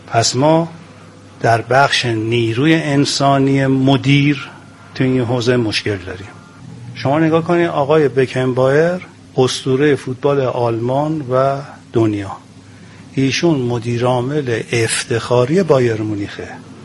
پس ما در بخش نیروی انسانی مدیر تو این حوزه مشکل داریم. شما نگاه کنید آقای بکنبایر اسطوره فوتبال آلمان و دنیا، ایشون مدیر عامل افتخاری بایر مونیخه.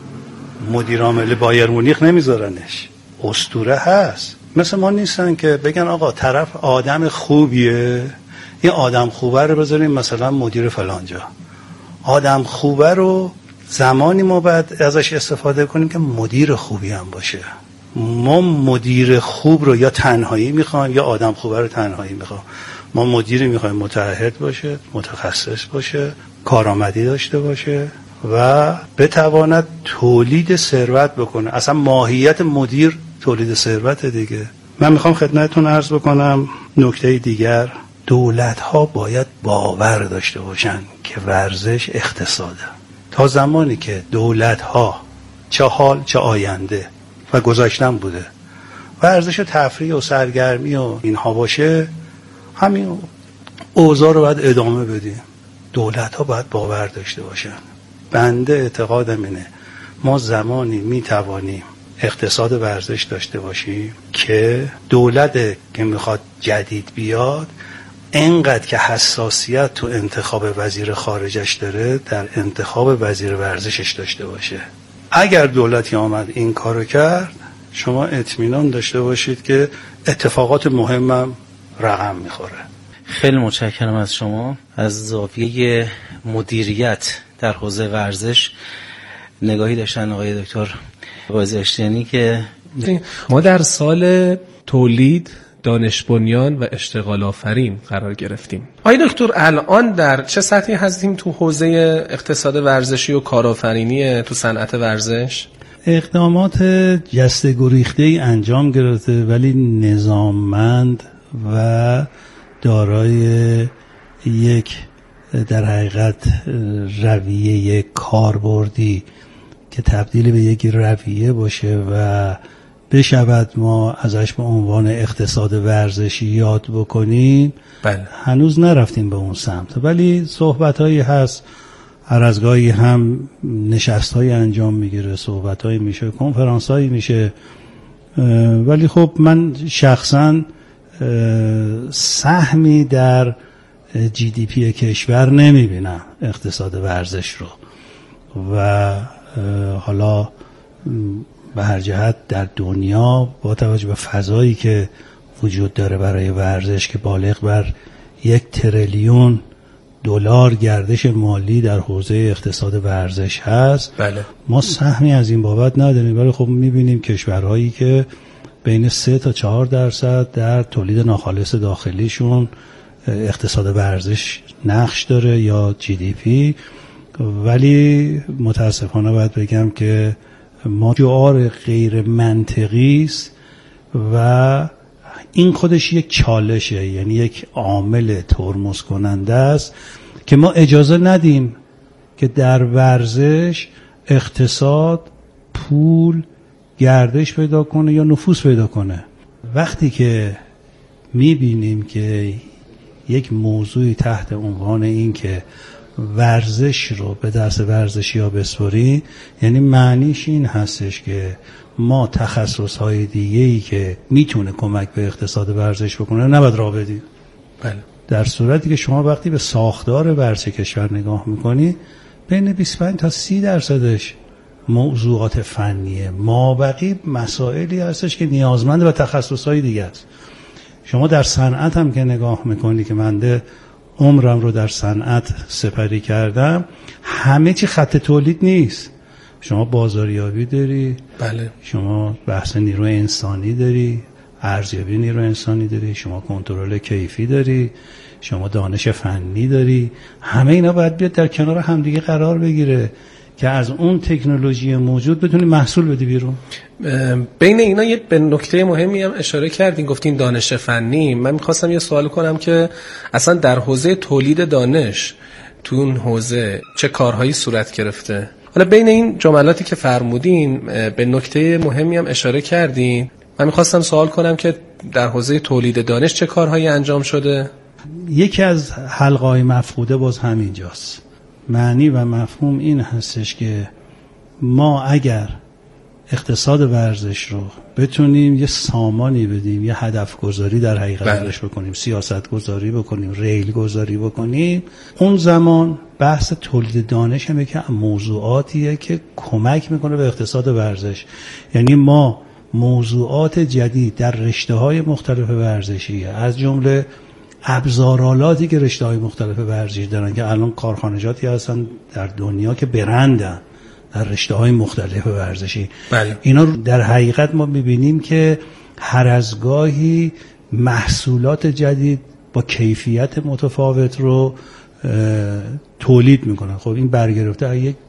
مدیر عامل بایر مونیخ نمیذارنش، اسطوره هست. مثل ما نیستن که بگن آقا طرف آدم خوبیه، این آدم خوبه رو بذاریم مثلا مدیر فلانجا. آدم خوبه رو زمانی ما باید ازش استفاده کنیم که مدیر خوبی هم باشه. ما مدیر خوب رو یا تنهایی میخوایم یا آدم خوبه رو تنهایی میخوایم. ما مدیری میخوایم متعهد باشه، متخصص باشه، کارآمدی داشته باشه و بتواند تولید ثروت بکنه. اصلا ماهیت مدیر تولید ثروت دیگه. من میخوام خدمتتون عرض بکنم نکته دیگر، دولت ها باید باور داشته باشن که ورزش اقتصاده. تا زمانی که دولت ها چه حال چه آینده و گذاشتن بوده ورزش و تفریح و سرگرمی و اینها باشه، همین اوضاع رو باید ادامه بدیم. دولت ها باید باور داشته باشن. بنده اعتقادم اینه ما زمانی میتوانیم اقتصاد ورزش داشته باشیم که دولت که میخواد جدید بیاد اینقدر که حساسیت تو انتخاب وزیر خارجش داره در انتخاب وزیر ورزشش داشته باشه. اگر دولتی آمد این کارو کرد شما اطمینان داشته باشید که اتفاقات مهمم رقم میخوره. خیلی متشکرم از شما. از زاویه مدیریت در حوزه ورزش نگاهی داشتن آقای دکتر قاضی اشتیانی که ما در سال تولید دانش بنیان و اشتغال آفرین قرار گرفتیم. آقای دکتر الان در چه سطحی هستیم تو حوزه اقتصاد ورزشی و کارآفرینی تو صنعت ورزش؟ اقدامات جسته گریخته‌ای انجام گرفته ولی نظاممند و دارای یک در حقیقت رویه کاربردی که تبدیل به یک رویه باشه و بشود ما ازش به عنوان اقتصاد ورزشی یاد بکنیم. بله. هنوز نرفتیم به اون سمت ولی صحبت‌هایی هست، هر از گاهی هم نشست‌هایی انجام میگیره، صحبت‌هایی میشه، کنفرانس‌هایی میشه، ولی خب من شخصاً سهمی در جی دی پی کشور نمیبینم اقتصاد ورزش رو و حالا به هر جهت در دنیا با توجه به فضایی که وجود داره برای ورزش که بالغ بر 1 تریلیون دلار گردش مالی در حوزه اقتصاد ورزش هست. بله. ما سهمی از این بابت نداریم ولی خب میبینیم کشورهایی که بین 3 تا 4% در تولید ناخالص داخلیشون اقتصاد ورزش نقش داره یا جی دی پی، ولی متاسفانه باید بگم که ما جوار غیر منطقی است و این خودش یک چالشه، یعنی یک عامل ترمز کننده است که ما اجازه ندیم که در ورزش اقتصاد پول گردش پیدا کنه یا نفوذ پیدا کنه. وقتی که میبینیم که یک موضوعی تحت عنوان این که ورزش رو به دست ورزشی‌ها بسپاری، یعنی معنیش این هستش که ما تخصص‌های دیگه‌ای که میتونه کمک به اقتصاد ورزش بکنه نباید راه بدیم. بله. در صورتی که شما وقتی به ساختار ورزش کشور نگاه میکنی بین 25 تا 30% موضوعات فنیه، مابقی مسائلی هستش که نیازمند به تخصص‌های دیگه است. شما در صنعت هم که نگاه میکنی که من عمرم رو در صنعت سپری کردم، همه چی خط تولید نیست. شما بازاریابی داری، بله. شما بحث نیروی انسانی داری، ارزیابی نیروی انسانی داری، شما کنترل کیفی داری، شما دانش فنی داری. همه اینا باید بیاد در کنار همدیگه قرار بگیره که از اون تکنولوژی موجود بتونی محصول بدی بیرون. بین اینا یه به نکته مهمی هم اشاره کردین، گفتین دانش فنی. من میخواستم یه سوال کنم که اصلا در حوزه تولید دانش تو اون حوزه چه کارهایی صورت گرفته؟ حالا بین این جملاتی که فرمودین به نکته مهمی هم اشاره کردین. من میخواستم سوال کنم که در حوزه تولید دانش چه کارهایی انجام شده؟ یکی از حلقه‌های مفقوده باز همینجاست. معنی و مفهوم این هستش که ما اگر اقتصاد ورزش رو بتونیم یه سامانی بدیم، یه هدف گذاری در حقیقت درش بکنیم، سیاست گذاری بکنیم، ریل گذاری بکنیم، اون زمان بحث تولید دانش هم یکی موضوعاتیه که کمک میکنه به اقتصاد ورزش. یعنی ما موضوعات جدید در رشته‌های مختلف ورزشی از جمله ابزارالاتی که رشته‌های مختلف ورزشی دارن که الان کارخانجاتی هستن در دنیا که برندن در رشته‌های مختلف ورزشی. بله. اینا رو در حقیقت ما می‌بینیم که هر از گاهی محصولات جدید با کیفیت متفاوت رو تولید میکنن. خب این برگرفته از یک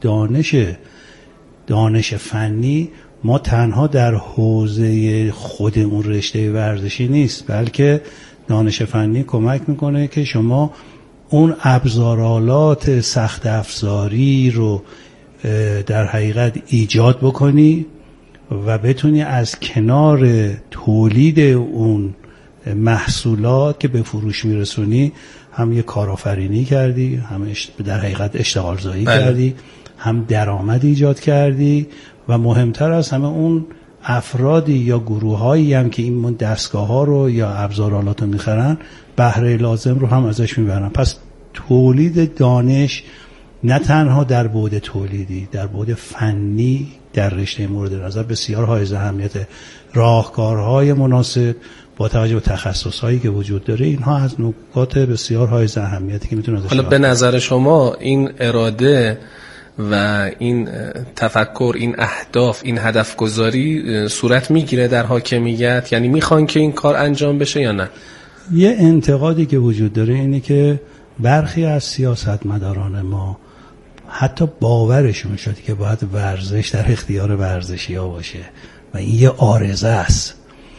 دانش فنی، ما تنها در حوزه خود اون رشته ورزشی نیست، بلکه دانش فنی کمک میکنه که شما اون ابزارالات سخت افزاری رو در حقیقت ایجاد بکنی و بتونی از کنار تولید اون محصولات که به فروش میرسونی هم یه کارآفرینی کردی، هم در حقیقت اشتغال زایی کردی، هم درآمد ایجاد کردی و مهمتر از همه اون افرادی یا گروهایی هم که این دستگاه‌ها رو یا ابزارالات رو میخرن بهره لازم رو هم ازش میبرن. پس تولید دانش نه تنها در بعد تولیدی، در بعد فنی در رشته مورد نظر بسیار حائز اهمیت. راهکارهای مناسب با توجه به تخصصهایی که وجود داره، اینها از نکات بسیار حائز اهمیتی که میتونه ازش. حالا به نظر شما این اراده و این تفکر، این اهداف، این هدف گذاری صورت میگیره در حاکمیت؟ یعنی میخوان که این کار انجام بشه یا نه؟ یه انتقادی که وجود داره اینه که برخی از سیاستمداران ما حتی باورشون شده که باید ورزش در اختیار ورزشی‌ها باشه و این یه عارضه است.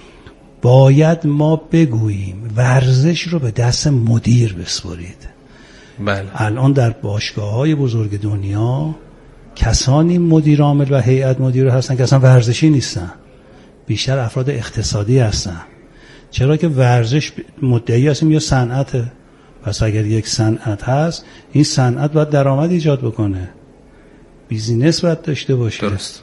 باید ما بگوییم ورزش رو به دست مدیر بسپارید. بله. الان در باشگاه‌های بزرگ دنیا کسانی مدیر عامل و هیئت مدیره هستن که اصلا ورزشی نیستن، بیشتر افراد اقتصادی هستن. چرا که ورزش مدعی هستیم یا صنعته. پس اگر یک صنعت هست، این صنعت باید درآمد ایجاد بکنه، بیزینس باید داشته باشه. درست.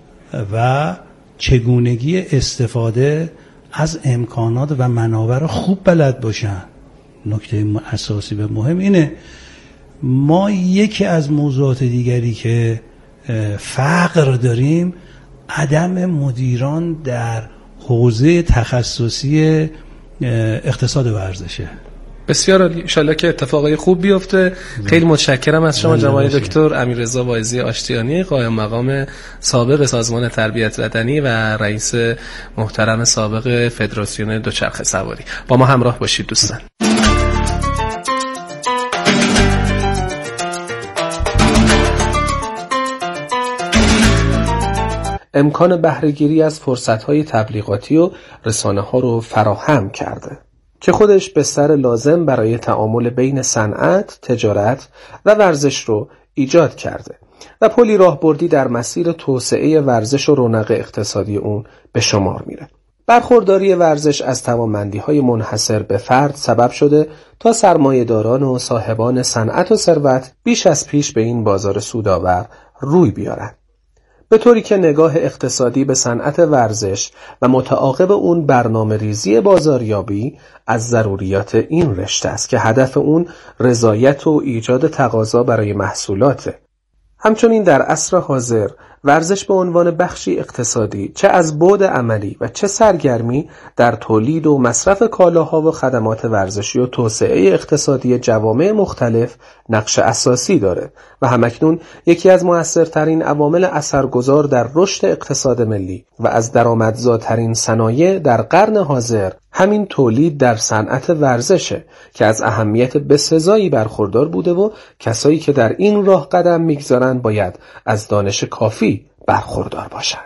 و چگونگی استفاده از امکانات و منابع رو خوب بلد باشن. نکته اساسی و مهم اینه. ما یکی از موضوعات دیگری که فقر داریم عدم مدیران در حوزه تخصصی اقتصاد ورزشه. بسیار عالی، ان شاءالله که اتفاقای خوب بیفته. خیلی متشکرم از شما جناب دکتر امیررضا واعظی آشتیانی، قائم مقام سابق سازمان تربیت بدنی و رئیس محترم سابق فدراسیون دوچرخه سواری. با ما همراه باشید دوستان. امکان بهره‌گیری از فرصت‌های تبلیغاتی و رسانه‌ها رو فراهم کرده که خودش بستر لازم برای تعامل بین صنعت، تجارت و ورزش رو ایجاد کرده و پلی راهبردی در مسیر توسعه ورزش و رونق اقتصادی اون به شمار میره. برخورداری ورزش از توانمندی‌های منحصر به فرد سبب شده تا سرمایه‌داران و صاحبان صنعت و ثروت بیش از پیش به این بازار سودآور روی بیارند. به طوری که نگاه اقتصادی به صنعت ورزش و متعاقب اون برنامه ریزی بازاریابی از ضروریات این رشته است که هدف اون رضایت و ایجاد تقاضا برای محصولاته. همچنین در عصر حاضر ورزش به عنوان بخشی اقتصادی چه از بعد عملی و چه سرگرمی در تولید و مصرف کالاها و خدمات ورزشی و توسعه اقتصادی جوامع مختلف نقش اساسی داره و همکنون یکی از مؤثرترین عوامل اثرگذار در رشد اقتصاد ملی و از درآمدزاترین صنایع در قرن حاضر همین تولید در صنعت ورزشه که از اهمیت بسزایی برخوردار بوده و کسایی که در این راه قدم میگذارن باید از دانش کافی برخوردار باشند.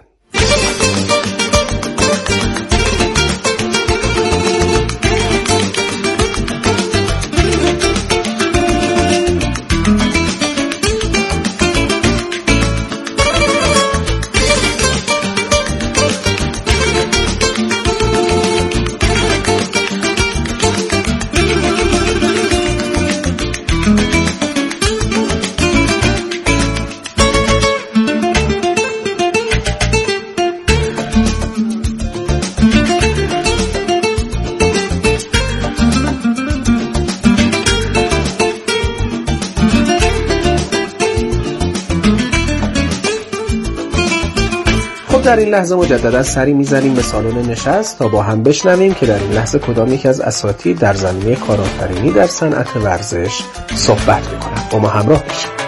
در این لحظه مجددا سری میزنیم به سالن نشست تا با هم بشنویم که در این لحظه کدام یک از اساتید در زمینه کارآفرینی در صنعت ورزش صحبت میکنند. با ما همراه باشید.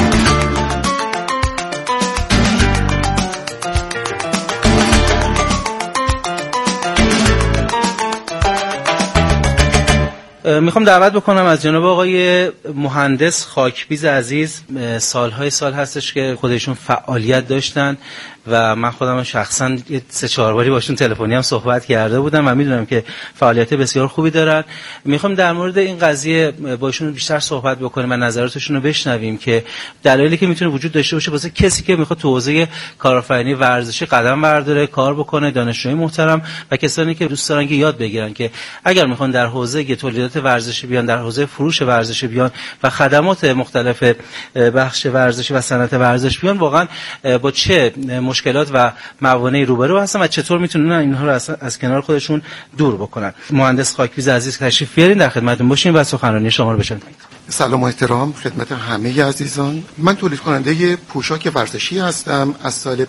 میخوام دعوت بکنم از جناب آقای مهندس خاکبیز عزیز. سالهای سال هستش که خودشون فعالیت داشتن و من خودم شخصا 3-4 باری باشون تلفنی هم صحبت کرده بودم و میدونم که فعالیت بسیار خوبی دارن. میخوام در مورد این قضیه باشون بیشتر صحبت بکنیم و نظراتشون رو بشنویم که دلایلی که میتونه وجود داشته باشه واسه کسی که میخواد تو حوزه کارآفرینی ورزشی قدم برداره، کار بکنه، دانشجوی محترم و کسانی که دوست دارن که یاد بگیرن که اگر میخوان در حوزه تولیدات ورزشی بیان، در حوزه فروش ورزشی بیان و خدمات مختلف بخش ورزشی و صنعت ورزش بیان، واقعا با چه مشکلات و موانعی روبرو هستن و چطور میتونن اینها رو از کنار خودشون دور بکنن. مهندس خاکبیز عزیز تشریف بیارین، در خدمتتون باشیم و سخنرانی شما رو بشنویم. سلام و احترام خدمت همه عزیزان. من تولید کننده پوشاک ورزشی هستم از سال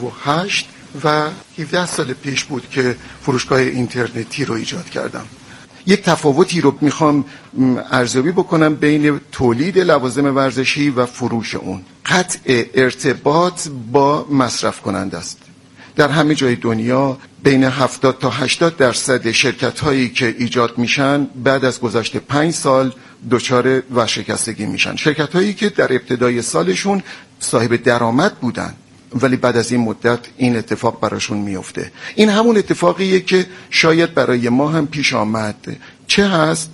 58 و 17 سال پیش بود که فروشگاه اینترنتی رو ایجاد کردم. یک تفاوتی رو میخوام ارزیابی بکنم بین تولید لوازم ورزشی و فروش اون. قطع ارتباط با مصرف کننده است. در همه جای دنیا بین 70 تا 80% شرکت هایی که ایجاد میشن بعد از گذشت 5 سال دچار ورشکستگی میشن. شرکت هایی که در ابتدای سالشون صاحب درآمد بودن ولی بعد از این مدت این اتفاق براشون میفته. این همون اتفاقیه که شاید برای ما هم پیش آمد. چه هست؟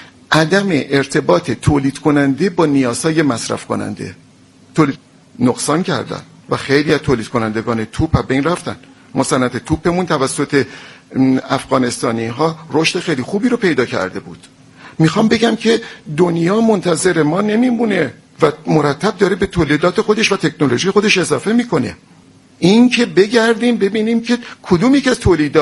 عدم ارتباط تولید کننده با نیازهای مصرف کننده. تولید نقصان کردن و خیلی از تولید کنندگان توپ به این رفتن. ما صنعت توپمون توسط افغانستانی ها رشد خیلی خوبی رو پیدا کرده بود. میخوام بگم که دنیا منتظر ما نمیمونه و مرتب داره به تولیدات خودش و تکنولوژی خودش اضافه میکنه. این که بگردیم ببینیم که کدومی که از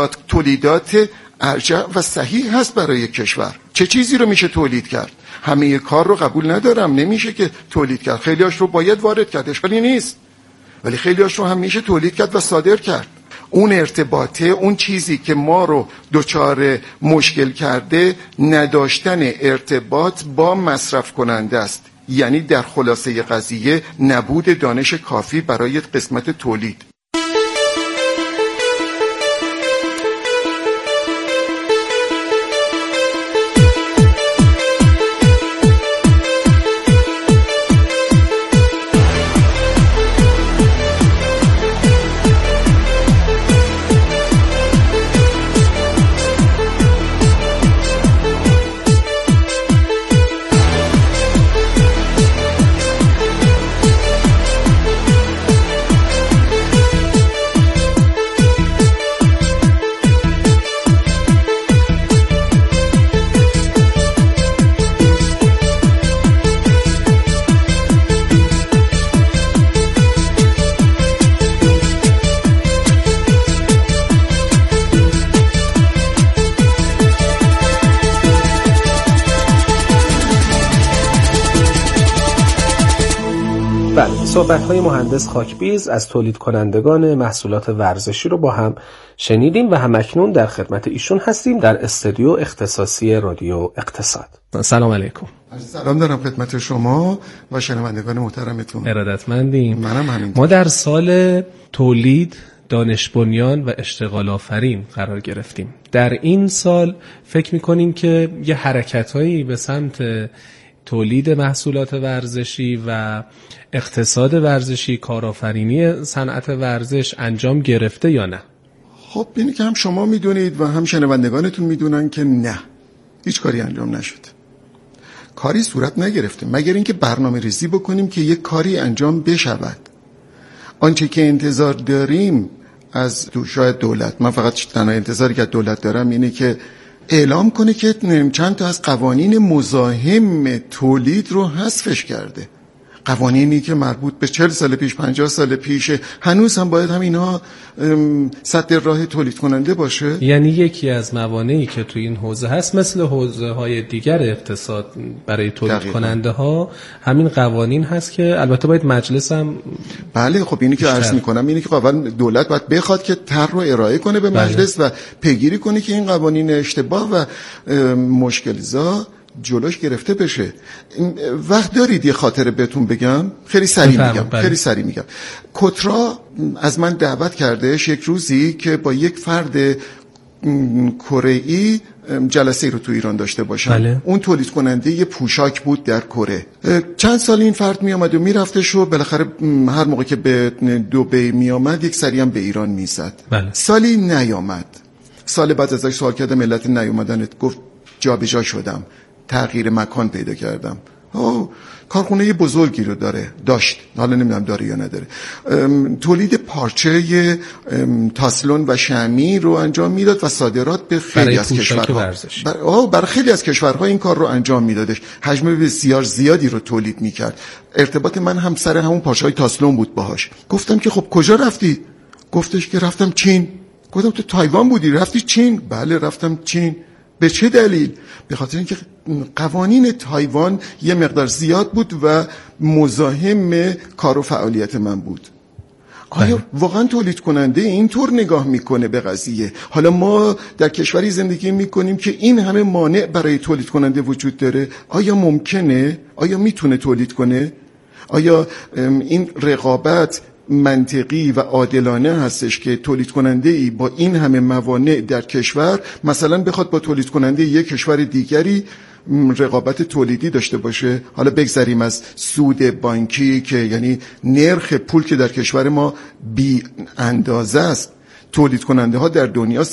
تولیدات ارجح و صحیح هست برای کشور. چه چیزی رو میشه تولید کرد؟ همه کار رو قبول ندارم، نمیشه که تولید کرد. خیلیاش رو باید وارد کرد، اشکالی نیست. ولی خیلیاش رو هم میشه تولید کرد و صادر کرد. اون ارتباطه، اون چیزی که ما رو دچار مشکل کرده، نداشتن ارتباط با مصرف کننده است. یعنی در خلاصه قضیه نبود دانش کافی برای قسمت تولید. صحبت‌های مهندس خاکبیز از تولید کنندگان محصولات ورزشی رو با هم شنیدیم و همکنون در خدمت ایشون هستیم در استودیو اختصاصی رادیو اقتصاد. سلام علیکم. سلام دارم خدمت شما و شنوندگان محترمتون. ارادتمندیم. منم همینطور. ما در سال تولید، دانش بنیان و اشتغال آفرین قرار گرفتیم. در این سال فکر می‌کنیم که یه حرکت‌هایی به سمت تولید محصولات ورزشی و اقتصاد ورزشی، کارآفرینی صنعت ورزش انجام گرفته یا نه؟ خب اینی که هم شما میدونید و هم شنوندگانتون میدونن که نه، هیچ کاری انجام نشد. کاری صورت نگرفته مگر اینکه برنامه ریزی بکنیم که یک کاری انجام بشود. آنچه که انتظار داریم از شاید دولت، من فقط تنها انتظاری که از دولت دارم اینه که اعلام کنه که چند تا از قوانین مزاحم تولید رو حذفش کرده. قوانینی که مربوط به 40 سال پیش 50 سال پیش هنوز هم باید همینها سد راه تولید کننده باشه. یعنی یکی از موانعی که تو این حوزه هست مثل حوزه های دیگر اقتصاد برای تولید کننده ها همین قوانین هست که البته باید مجلس هم بله خب اینی که عرض میکنم اینی که قانون دولت باید بخواد که طرح رو ارائه کنه به مجلس و پیگیری کنه که این قوانین اشتباه و مشکل‌زا جلوش گرفته بشه. وقت دارید یه خاطره بهتون بگم؟ خیلی سریع میگم. کترا از من دعوت کردش یک روزی که با یک فرد کره‌ای جلسه رو تو ایران داشته باشم. اون تولید کننده یه پوشاک بود در کره. چند سال این فرد می اومد و میرفتش و بالاخره هر موقع که به دبی می اومد یک سری هم به ایران میزد. سالی نیامد. سال بعد ازش سوال کردم علت نیومدنت، گفت جابجا شدم، تغییر مکان پیدا کردم. کارخونه بزرگی رو داشت، حالا نمیدونم داره یا نداره، تولید پارچه تاسلون و شمی رو انجام میداد و صادرات به خیلی از کشورها. برای خیلی از کشورها این کار رو انجام میدادش، حجم بسیار زیادی رو تولید میکرد. ارتباط من هم سر همون پارچه‌های تاسلون بود باهاش. گفتم که خب کجا رفتی؟ گفتش که رفتم چین. گفتم تو تایوان بودی رفتی چین؟ بله رفتم چین. به چه دلیل؟ به خاطر اینکه قوانین تایوان یه مقدار زیاد بود و مزاحم کار و فعالیت من بود. آیا واقعا تولید کننده اینطور نگاه میکنه به قضیه؟ حالا ما در کشوری زندگی میکنیم که این همه مانع برای تولید کننده وجود داره. آیا ممکنه؟ آیا میتونه تولید کنه؟ آیا این رقابت منطقی و عادلانه هستش که تولید کننده ای با این همه موانع در کشور مثلا بخواد با تولید کننده یک کشور دیگری رقابت تولیدی داشته باشه؟ حالا بگذاریم از سود بانکی که یعنی نرخ پول که در کشور ما بی اندازه است. تولید کننده ها در دنیا 3%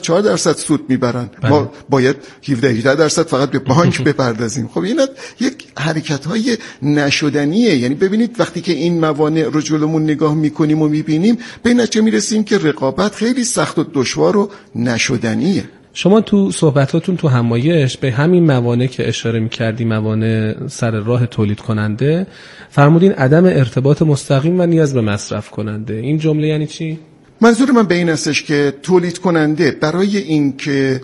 4% سود میبرن. ما باید 17-18% فقط به بانک بپردازیم. خب اینا یک حرکت های نشدنیه. یعنی ببینید وقتی که این موانع رو جلومون نگاه میکنیم و میبینیم به نتیجه میرسیم که رقابت خیلی سخت و دشوار و نشدنیه. شما تو صحبتاتون تو همایش به همین موانع که اشاره میکردی، موانع سر راه تولید کننده، فرمودین عدم ارتباط مستقیم و نیاز به مصرف کننده. این جمله یعنی چی؟ منظور من به این استش که تولید کننده برای این که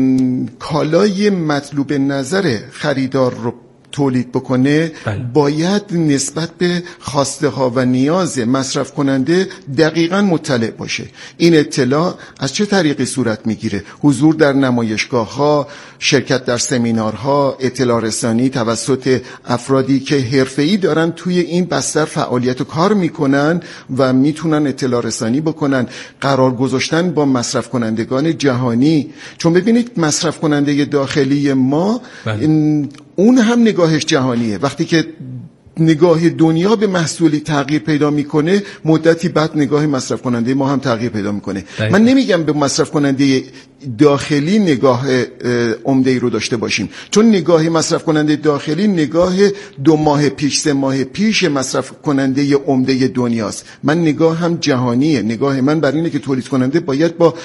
کالای مطلوب نظر خریدار رو تولید بکنه باید نسبت به خواسته ها و نیاز مصرف کننده دقیقاً مطلع باشه. این اطلاع از چه طریقی صورت میگیره؟ حضور در نمایشگاه ها، شرکت در سمینارها، اطلاع رسانی توسط افرادی که حرفه‌ای دارن توی این بستر فعالیت و کار میکنن و میتونن اطلاع رسانی بکنن، قرار گذاشتن با مصرف کنندگان جهانی. چون ببینید مصرف کننده داخلی ما اون هم نگاهش جهانیه. وقتی که نگاه دنیا به محصولی تغییر پیدا میکنه، مدتی بعد نگاه مصرف کننده ما هم تغییر پیدا میکنه. من نمیگم به مصرف کننده داخلی نگاه عمده‌ای رو داشته باشیم، چون نگاه مصرف کننده داخلی نگاه 2 ماه پیش 3 ماه پیش مصرف کننده عمده دنیاست. من نگاه هم جهانیه. نگاه من بر اینه که تولید کننده باید با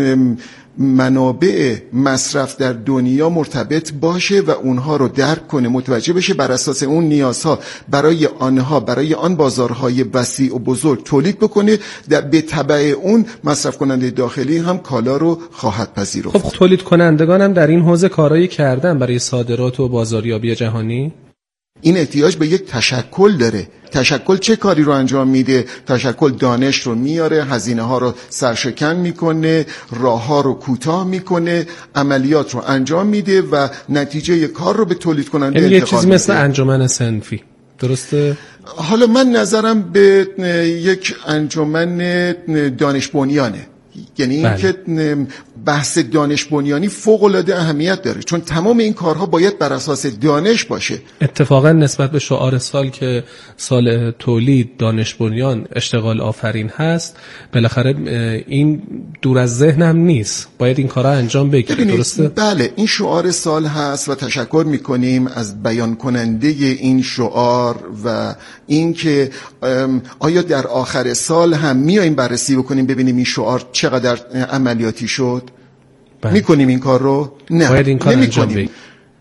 منابع مصرف در دنیا مرتبط باشه و اونها رو درک کنه، متوجه بشه، بر اساس اون نیازها برای آنها، برای آن بازارهای وسیع و بزرگ تولید بکنه. به تبع اون مصرف کننده داخلی هم کالا رو خواهد پذیرفت. خب تولید کنندگان هم در این حوزه کارایی کردن برای صادرات و بازاریابی جهانی. این احتیاج به یک تشکل داره. تشکل چه کاری رو انجام میده؟ تشکل دانش رو میاره، هزینه ها رو سرشکن میکنه، راه ها رو کوتاه میکنه، عملیات رو انجام میده و نتیجه کار رو به تولید کننده انتقال میده. یه چیزی مثل انجمن صنفی، درسته؟ حالا من نظرم به یک انجمن دانش بنیانه. یعنی این که بحث دانش بنیانی فوق العاده اهمیت داره، چون تمام این کارها باید بر اساس دانش باشه. اتفاقا نسبت به شعار سال که سال تولید دانش بنیان اشتغال آفرین هست، بالاخره این دور از ذهنم نیست، باید این کارها انجام بگیره، درسته؟ بله، این شعار سال هست و تشکر میکنیم از بیان کننده این شعار و این که آیا در آخر سال هم میایم بررسی بکنیم ببینیم این شعار چقدر عملیاتی شد. میکنیم این کار رو؟ نه، باید این کار انجام بدیم.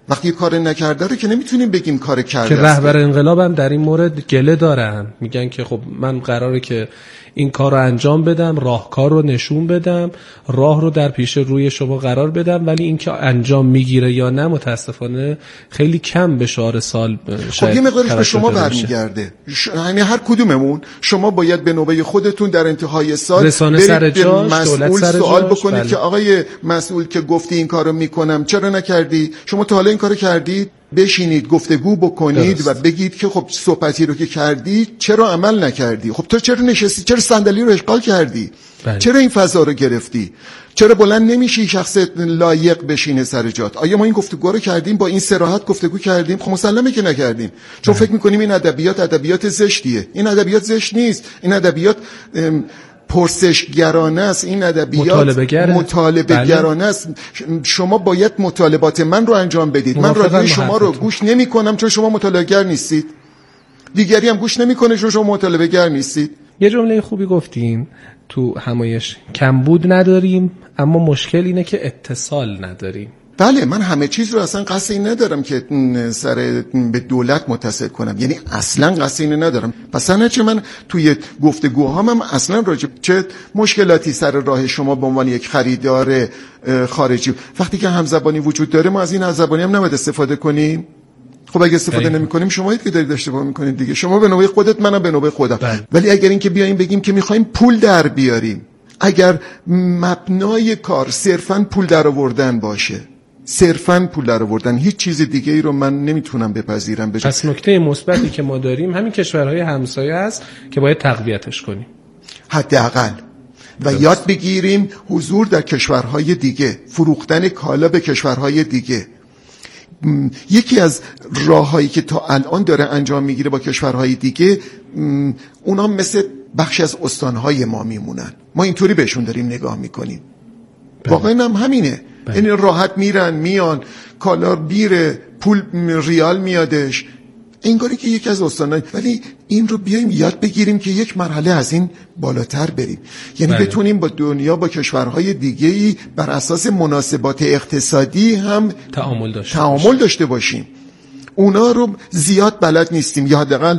وقتی کار نکرده رو که نمیتونیم بگیم کار کرده. که رهبر انقلاب هم در این مورد گله دارن، میگن که خب من قراره که این کار رو انجام بدم، راهکار رو نشون بدم، راه رو در پیش روی شما قرار بدم، ولی این که انجام میگیره یا نه متاسفانه خیلی کم به شعار سال خب یه مقدارش به شما برمیگرده. یعنی هر کدوممون شما باید به نوبه خودتون در انتهای سال برید به مسئول سوال بکنید بله. که آقای مسئول که گفتی این کارو میکنم چرا نکردی؟ شما تا حالا این کارو کردید؟ بشینید گفتگو بکنید درست. و بگید که خب صحبتی رو که کردی چرا عمل نکردی؟ خب تو چرا نشستی؟ چرا صندلی رو اشغال کردی؟ بله. چرا این فضا رو گرفتی؟ چرا بلند نمیشی شخص لایق بشینه سر جات؟ آیا ما این گفتگو رو کردیم؟ با این صراحت گفتگو کردیم؟ خب مسلمه که نکردیم، چون فکر میکنیم این ادبیات زشتیه. این ادبیات زشت نیست، این ادبیات پرسشگرانه است، این ادبیات مطالبه گرانه است. شما باید مطالبات من رو انجام بدید. من رادیوی شما رو گوش نمی کنم چون شما مطالعه گر نیستید، دیگری هم گوش نمی کنه چون شما مطالعه گر نیستید. یه جمله خوبی گفتین تو همایش، کمبود نداریم اما مشکل اینه که اتصال نداریم. بله، من همه چیز رو اصلا قصد این ندارم که سر به دولت متصل کنم، یعنی اصلا قصد این ندارم. پس هرچه من توی گفتگوهام هم اصلا راجع چه مشکلاتی سر راه شما به عنوان یک خریدار خارجی، وقتی که همزبانی وجود داره ما از این همزبانی هم نباید استفاده کنیم. خب اگه استفاده نمی‌کنیم شما که دارید اشتباه می‌کنید دیگه، شما به نوبه خودت منم به نوبه خودم. ولی اگر این که بیایم بگیم که می‌خوایم پول در بیاریم، اگر مبنای کار صرفاً پول درآوردن باشه، صرفاً پول درآوردن، هیچ چیز دیگه ای رو من نمیتونم بپذیرم. پس نکته مثبتی که ما داریم همین کشورهای همسایه است که باید تقویتش کنیم حداقل و یاد بگیریم حضور در کشورهای دیگه، فروختن کالا به کشورهای دیگه. یکی از راههایی که تا الان داره انجام میگیره با کشورهای دیگه، اونا مثل بخش از استانهای ما میمونن، ما اینطوری بهشون داریم نگاه میکنیم. واقعا هم همینه، یعنی راحت میرن میان، کالا بیره، پول ریال میادش، انگاری که یکی از استانهای. ولی این رو بیایم یاد بگیریم که یک مرحله از این بالاتر بریم، یعنی بتونیم با دنیا، با کشورهای دیگه‌ای بر اساس مناسبات اقتصادی هم تعامل داشته باشیم. اونا رو زیاد بلد نیستیم، یا حداقل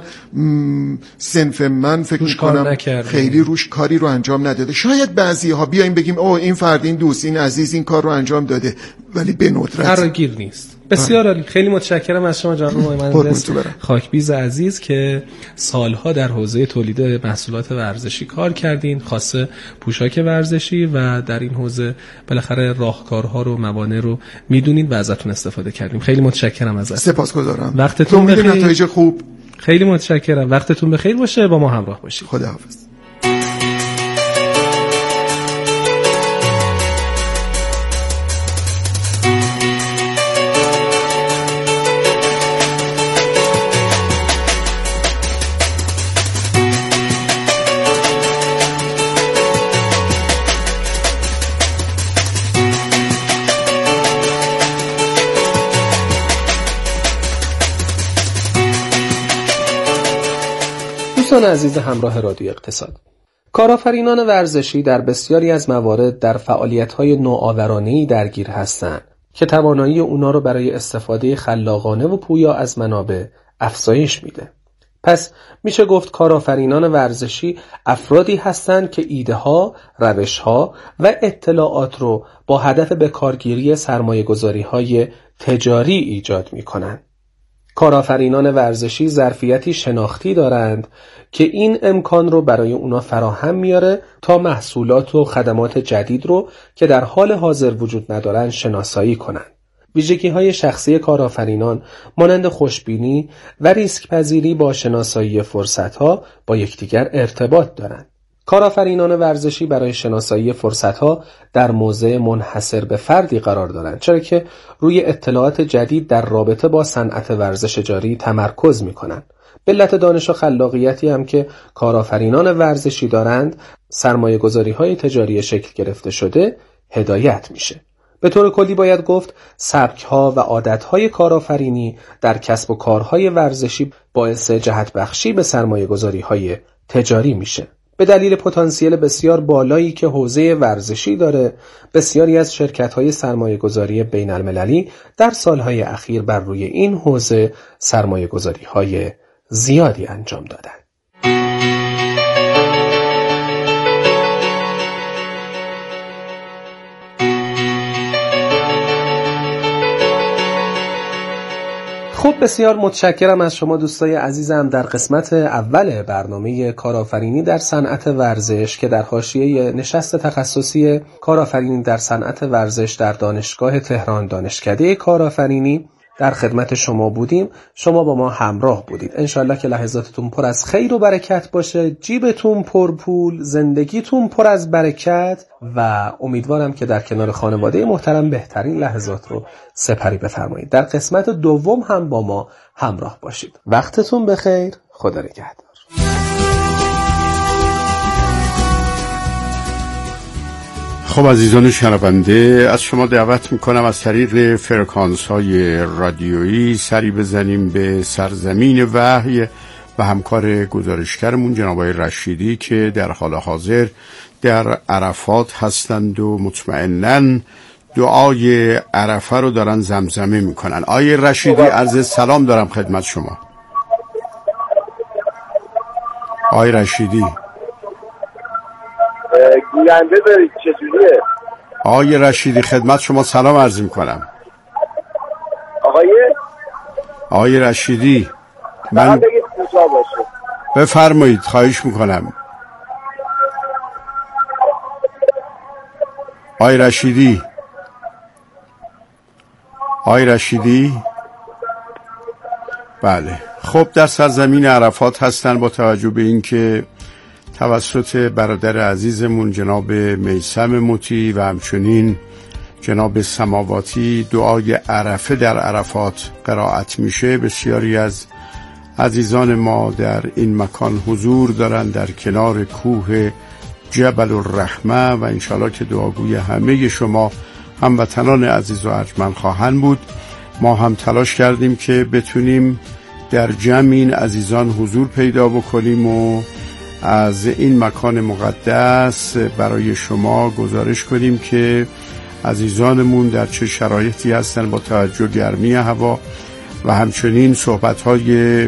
صنف من فکر می‌کنم خیلی روش کاری رو انجام نداده. شاید بعضی‌ها بیایم بگیم اوه این فرد، این دوست، این عزیز این کار رو انجام داده، ولی به ندرت فراگیر نیست. بسیار عالی، خیلی متشکرم از شما جناب مهندس خاکبیز عزیز که سالها در حوزه تولید محصولات ورزشی کار کردین، خاصه پوشاک ورزشی، و در این حوزه بالاخره راهکارها رو، موانع رو میدونین و ازتون استفاده کردیم. خیلی متشکرم ازتون. سپاسگزارم. وقتتون بخیر. نتایج خوب. خیلی متشکرم. وقتتون بخیر باشه، با ما همراه باشید. خداحافظ. دوستان عزیز همراه رادیو اقتصاد، کارآفرینان ورزشی در بسیاری از موارد در فعالیت‌های نوآورانه‌ای درگیر هستند که توانایی اونا رو برای استفاده خلاقانه و پویا از منابع افزایش میده. پس میشه گفت کارآفرینان ورزشی افرادی هستند که ایده‌ها، روش‌ها و اطلاعات رو با هدف به کارگیری سرمایه‌گذاری‌های تجاری ایجاد میکنن. کارآفرینان ورزشی ظرفیتی شناختی دارند که این امکان رو برای اونا فراهم میاره تا محصولات و خدمات جدید رو که در حال حاضر وجود ندارن شناسایی کنند. ویژگی‌های شخصی کارآفرینان مانند خوشبینی و ریسک پذیری با شناسایی فرصت‌ها با یکدیگر ارتباط دارند. کارآفرینان ورزشی برای شناسایی فرصت‌ها در موضع منحصر به فردی قرار دارند، چرا که روی اطلاعات جدید در رابطه با صنعت ورزش جاری تمرکز می‌کنند. به علت دانش و خلاقیتی هم که کارآفرینان ورزشی دارند، سرمایه‌گذاری‌های تجاری شکل گرفته شده هدایت میشه. به طور کلی باید گفت سبک‌ها و عادت‌های کارآفرینی در کسب و کارهای ورزشی باعث جهت بخشی به سرمایه‌گذاری‌های تجاری میشه. به دلیل پتانسیل بسیار بالایی که حوزه ورزشی داره، بسیاری از شرکت‌های سرمایه‌گذاری بین‌المللی در سالهای اخیر بر روی این حوزه سرمایه‌گذاری‌های زیادی انجام دادن. خب بسیار متشکرم از شما دوستای عزیزم. در قسمت اول برنامه کارآفرینی در صنعت ورزش که در حاشیه نشست تخصصی کارآفرینی در صنعت ورزش در دانشگاه تهران دانشکده کارآفرینی در خدمت شما بودیم، شما با ما همراه بودید. انشالله که لحظاتتون پر از خیر و برکت باشه، جیبتون پر پول، زندگیتون پر از برکت و امیدوارم که در کنار خانواده محترم بهترین لحظات رو سپری بفرمایید. در قسمت دوم هم با ما همراه باشید. وقتتون بخیر. خدا نگهدار. خب عزیزان شنونده، از شما دعوت میکنم از طریق فرکانس های رادیویی سری بزنیم به سرزمین وحی و همکار گزارشگرمون جناب آقای رشیدی که در حال حاضر در عرفات هستند و مطمئناً دعای عرفه رو دارن زمزمه میکنن. آقای رشیدی عرض سلام دارم خدمت شما. آقای رشیدی گوینده دارید چجوریه؟ آقای رشیدی خدمت شما سلام عرض میکنم. آقای رشیدی من بگید کوتاه باشه. بفرمایید خواهش میکنم. آقای رشیدی بله. خب در سرزمین عرفات هستن با توجه به اینکه توسط برادر عزیزمون جناب میثم موتی و همچنین جناب سماواتی دعای عرفه در عرفات قرائت میشه. بسیاری از عزیزان ما در این مکان حضور دارن در کنار کوه جبل الرحمه و انشالله که دعاگوی همه شما هموطنان عزیز و ارجمند خواهند بود. ما هم تلاش کردیم که بتونیم در جمع این عزیزان حضور پیدا بکنیم و از این مکان مقدس برای شما گزارش کنیم که عزیزانمون در چه شرایطی هستن با توجه گرمی هوا و همچنین صحبت‌های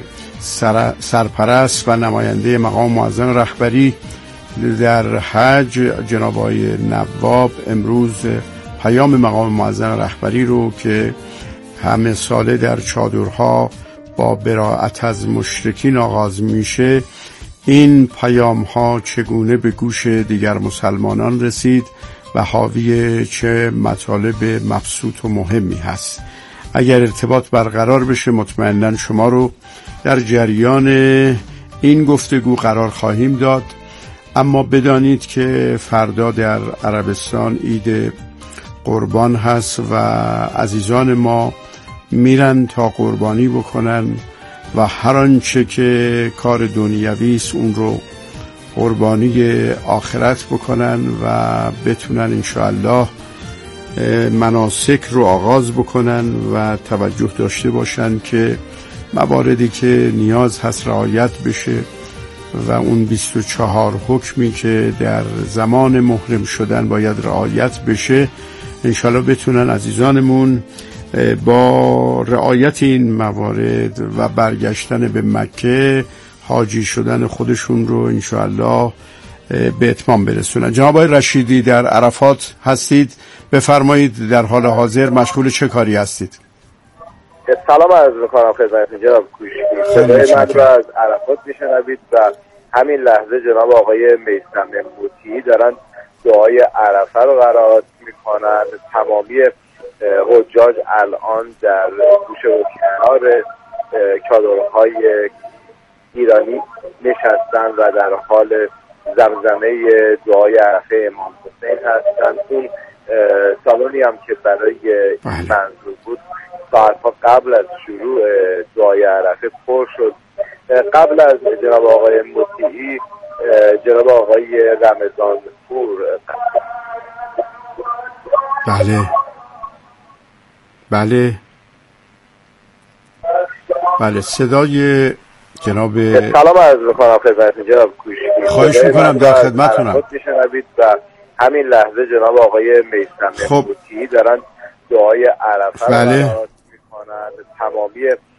سرپرست و نماینده مقام معظم رهبری در حج جناب آقای نواب امروز پیام مقام معظم رهبری رو که همه ساله در چادرها با براءت از مشرکین آغاز میشه، این پیام ها چگونه به گوش دیگر مسلمانان رسید و حاوی چه مطالب مبسوط و مهمی هست. اگر ارتباط برقرار بشه مطمئناً شما رو در جریان این گفتگو قرار خواهیم داد. اما بدانید که فردا در عربستان عید قربان هست و عزیزان ما میرن تا قربانی بکنن و هر آنچه که کار دنیوی است اون رو قربانی آخرت بکنن و بتونن انشاءالله مناسک رو آغاز بکنن و توجه داشته باشن که مواردی که نیاز هست رعایت بشه و اون 24 حکمی که در زمان محرم شدن باید رعایت بشه انشاءالله بتونن عزیزانمون با رعایت این موارد و برگشتن به مکه حاجی شدن خودشون رو انشاءالله به اتمام برسونن. جناب آقای رشیدی در عرفات هستید، بفرمایید در حال حاضر مشغول چه کاری هستید؟ سلام عرض میکنم خدمتتون جناب کوشکی. صدای من رو از عرفات میشنوید و همین لحظه جناب آقای میثم موتی دارن دعای عرفه رو قرائت میکنن. تمامی حجاج الان در گوشه و کنار چادرهای ایرانی نشستن و در حال زمزمه دعای عرفه امام حسین هستن. اون سالونی هم که برای این منظور بود ساعتها قبل از شروع دعای عرفه پر شد. قبل از جناب آقای مطیعی جناب آقای رمضان پور. بله صدای جناب سلام عرض میکنم خدمتتون جناب کوشکی. خواهش میکنم در خدمتتونم. و همین لحظه جناب آقای میثم موطی دارن دعای عرفه رو میکنن. تمامی